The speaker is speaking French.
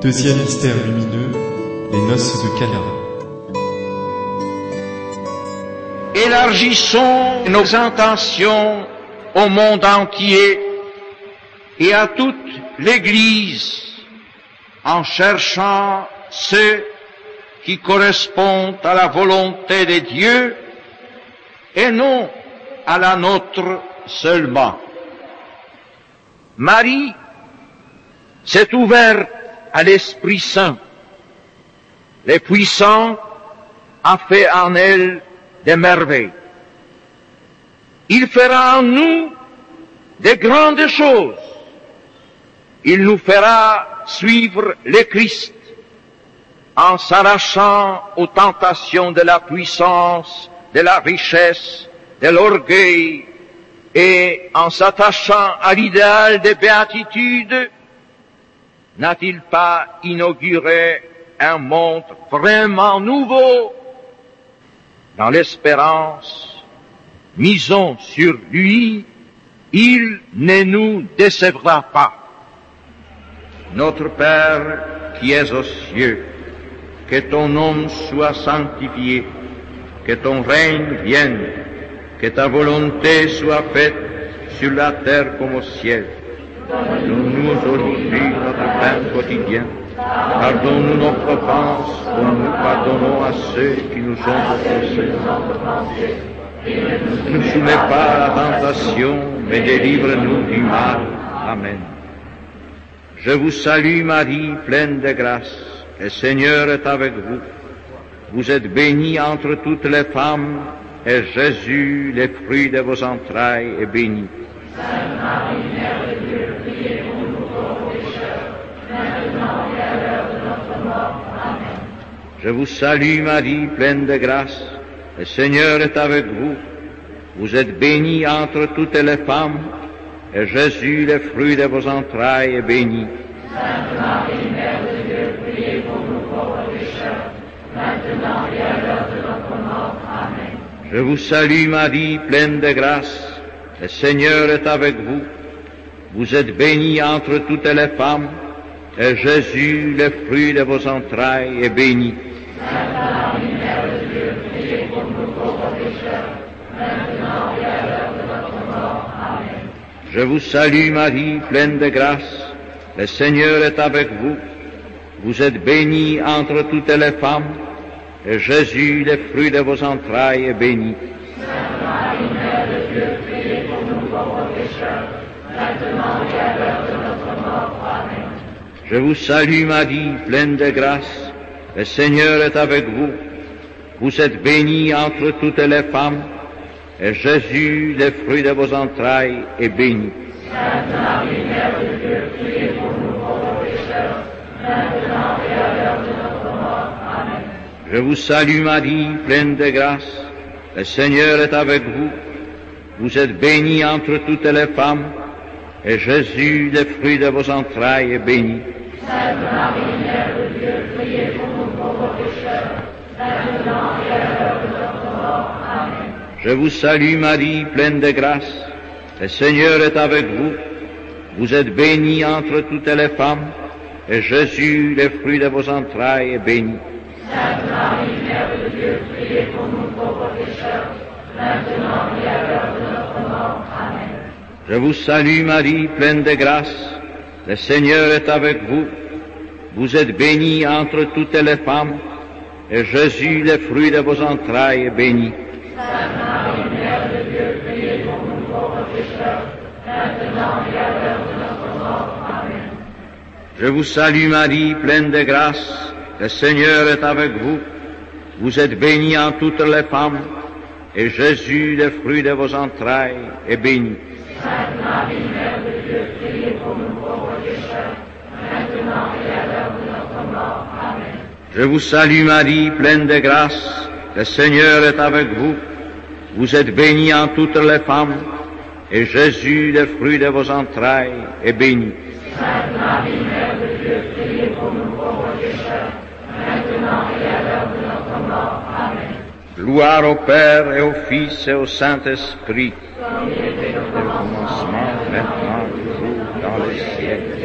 Deuxième mystère lumineux, les noces de Cana. Élargissons nos intentions au monde entier et à toute l'Église en cherchant ceux qui correspondent à la volonté de Dieu et non à la nôtre seulement. Marie s'est ouverte à l'Esprit Saint. Le Puissant a fait en elle des merveilles. Il fera en nous de grandes choses. Il nous fera suivre le Christ en s'arrachant aux tentations de la puissance, de la richesse, de l'orgueil et en s'attachant à l'idéal de béatitude. N'a-t-il pas inauguré un monde vraiment nouveau? Dans l'espérance, misons sur lui, il ne nous décevra pas. Notre Père qui es aux cieux, que ton nom soit sanctifié, que ton règne vienne, que ta volonté soit faite sur la terre comme au ciel. Donne-nous aujourd'hui notre pain quotidien. Pardonne-nous nos offenses, comme nous pardonnons à ceux qui nous ont offensés. Ne nous soumets pas à la tentation, mais délivre-nous du mal. Amen. Je vous salue Marie, pleine de grâce. Le Seigneur est avec vous. Vous êtes bénie entre toutes les femmes, et Jésus, le fruit de vos entrailles, est béni. Sainte Marie, Mère de Dieu, priez pour nous pauvres pécheurs, maintenant et à l'heure de notre mort. Amen. Je vous salue Marie, pleine de grâce. Le Seigneur est avec vous. Vous êtes bénie entre toutes les femmes, et Jésus, le fruit de vos entrailles, est béni. Sainte Marie, Mère de Dieu, priez pour nous pauvres pécheurs, maintenant et à l'heure de notre mort. Amen. Je vous salue Marie, pleine de grâce. Le Seigneur est avec vous. Vous êtes bénie entre toutes les femmes, et Jésus, le fruit de vos entrailles, est béni. Sainte Marie, Mère de Dieu, priez pour nous pauvres pécheurs, maintenant et à l'heure de notre mort. Amen. Je vous salue Marie, pleine de grâce. Le Seigneur est avec vous. Vous êtes bénie entre toutes les femmes, et Jésus, le fruit de vos entrailles, est béni. Sainte Marie, Mère de Dieu, priez pour nous pauvres pécheurs, maintenant et à l'heure de notre mort. Amen. Je vous salue Marie, pleine de grâce. Le Seigneur est avec vous. Vous êtes bénie entre toutes les femmes, et Jésus, le fruit de vos entrailles, est béni. Sainte Marie, Mère de Dieu, priez pour nous pauvres pécheurs, maintenant et à l'heure de notre mort. Amen. Je vous salue Marie, pleine de grâce. Le Seigneur est avec vous. Vous êtes bénie entre toutes les femmes, et Jésus, le fruit de vos entrailles, est béni. Sainte Marie, Mère de Dieu, priez pour nous pauvres pécheurs, maintenant et à l'heure de notre mort. Amen. Je vous salue Marie, pleine de grâce. Le Seigneur est avec vous. Vous êtes bénie entre toutes les femmes, et Jésus, le fruit de vos entrailles, est béni. Sainte Marie, Mère de Dieu, priez pour nous pauvres pécheurs, maintenant et à l'heure de notre mort. Amen. Je vous salue Marie, pleine de grâce. Le Seigneur est avec vous. Vous êtes bénie entre toutes les femmes, et Jésus, le fruit de vos entrailles, est béni. Sainte Marie, Mère de Dieu, priez pour nous pauvres pécheurs, maintenant et à l'heure de notre mort. Amen. Je vous salue Marie, pleine de grâce. Le Seigneur est avec vous. Vous êtes bénie en toutes les femmes, et Jésus, le fruit de vos entrailles, est béni. Sainte Marie, Mère de Dieu, priez pour nous pauvres pécheurs, maintenant et à l'heure de notre mort. Amen. Je vous salue Marie, pleine de grâce. Le Seigneur est avec vous. Vous êtes bénie en toutes les femmes, et Jésus, le fruit de vos entrailles, est béni. Sainte Marie, Mère de Dieu, priez pour nous pauvres pécheurs, maintenant et à l'heure de notre mort. Amen. Gloire au Père et au Fils et au Saint-Esprit. Comme il était au commencement, Maintenant, toujours, dans les siècles.